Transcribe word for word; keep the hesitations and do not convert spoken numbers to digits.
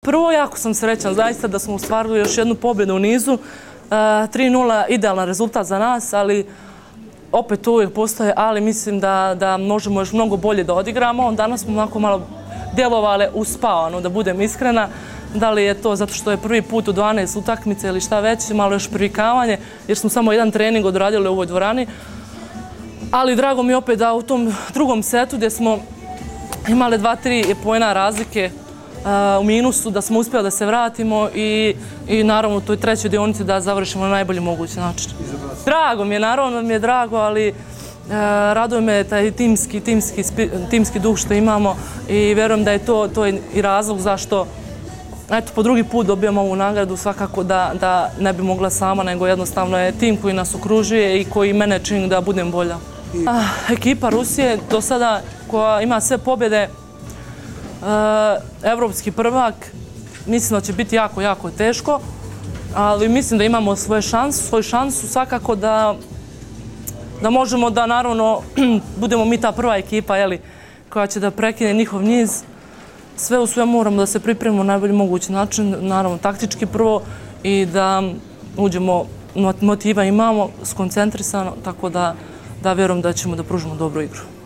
Prvo, jako sam srećan zaista da smo ostvarili još jednu pobjedu u nizu. tri nula, idealan rezultat za nas, ali opet uvijek postoje, ali mislim da, da možemo još mnogo bolje da odigramo. Danas smo onako malo djelovali uspavano, da budem iskrena. Da li je to zato što je prvi put u dvanaest utakmice ili šta već, malo još privikavanje, jer smo samo jedan trening odradili u ovoj dvorani. Ali drago mi je opet da u tom drugom setu gdje smo imali dva, tri poena razlike u minusu, da smo uspjeli da se vratimo i, i naravno u toj trećoj dionici da završimo na najbolji mogući način. Drago mi je, naravno mi je drago, ali e, raduje me taj timski, timski, timski duh što imamo i vjerujem da je to, to je i razlog zašto eto, po drugi put dobijamo ovu nagradu, svakako da, da ne bi mogla sama, nego jednostavno je tim koji nas okružuje i koji mene čini da budem bolja. Ah, ekipa Rusije do sada koja ima sve pobjede, evropski prvak, mislim da će biti jako, jako teško, ali mislim da imamo svoju šansu, svoju šansu svakako da, da možemo da naravno budemo mi ta prva ekipa jeli, koja će da prekine njihov niz. Sve u sve moramo da se pripremimo na najbolji mogući način, naravno taktički prvo i da uđemo, motiva imamo, skoncentrisano, tako da, da vjerujem da ćemo da pružimo dobru igru.